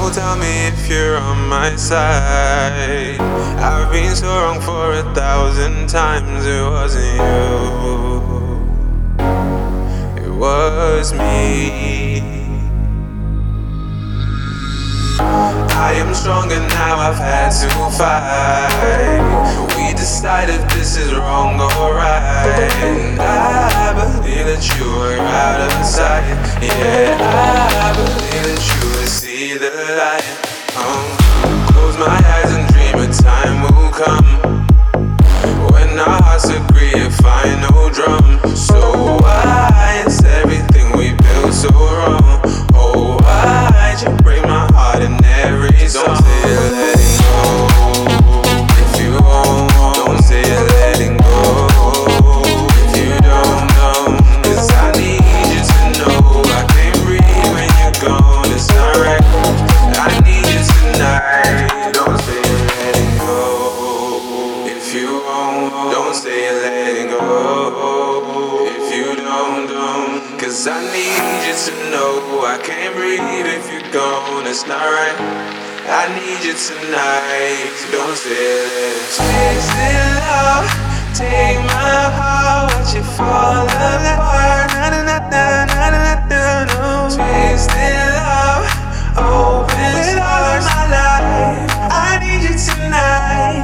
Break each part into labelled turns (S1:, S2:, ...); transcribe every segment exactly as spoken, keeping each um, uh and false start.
S1: tell me if you're on my side. I've been so wrong for a thousand times. It wasn't you, it was me. I am stronger now, I've had to fight. We decide if this is wrong or right. And I believe that you are out of sight. Yeah, I believe that you will see the light. um, Close my eyes and dream a time will come when our hearts agree to find no drum. So why is everything we built so wrong? Oh, why'd you break my heart in every song? Don't say you're letting go if you won't. Don't say you're letting go if you don't know. Cause I need you to know I can't breathe when you're gone. It's not right, I need you tonight. Don't say you're letting go if you won't. Don't say you're letting go if you don't, don't. Cause I need you to know I can't breathe if you're gone. It's not right, I need you tonight. So don't say it. Twisted love, take my heart, watch it fall apart. Na na na na na na na na. Twisted love, open up my life. I need you tonight.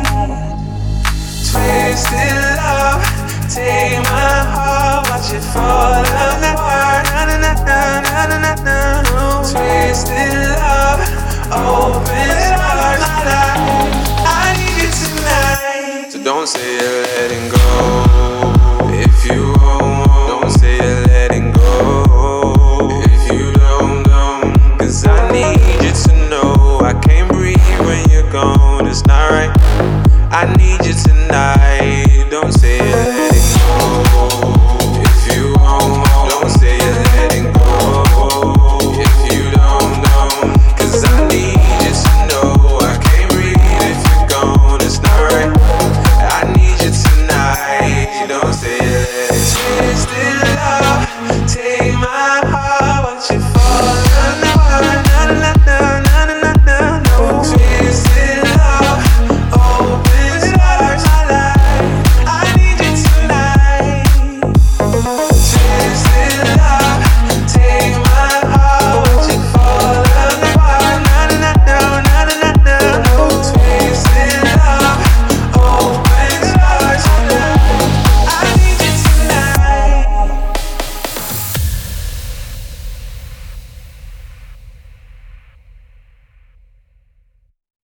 S1: Twisted love, take my heart, watch it fall apart. Na na na na na na na. Twisted love, open up my life. I need you tonight. So don't say you're letting go if you won't. Don't say you're letting go if you don't, don't. Cause I need you to know I can't breathe when you're gone. It's not right, I need you tonight.